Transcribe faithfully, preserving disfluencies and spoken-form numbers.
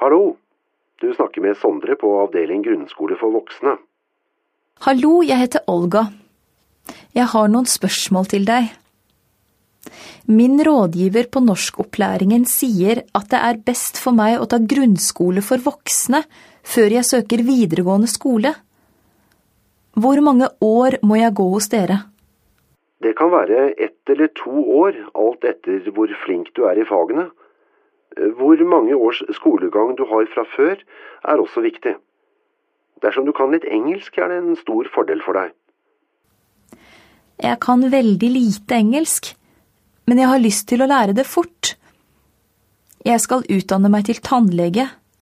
Hallo, du snakker med Sondre på avdeling grunnskole for voksne. Hallo, jeg heter Olga. Jeg har noen spørsmål til deg. Min rådgiver på norskopplæringen sier at det er best for meg å ta grunnskole for voksne før jeg søker videregående skole. Hvor mange år må jeg gå hos dere? Det kan være ett eller to år, alt etter hvor flink du er i fagene. Hvor mange års skolegang du har fra før, er også viktig. Dersom du kan litt engelsk, er det en stor fordel for deg. Jeg kan veldig lite engelsk, men jeg har lyst til å lære det fort. Jeg skal utdanne meg til tannlege.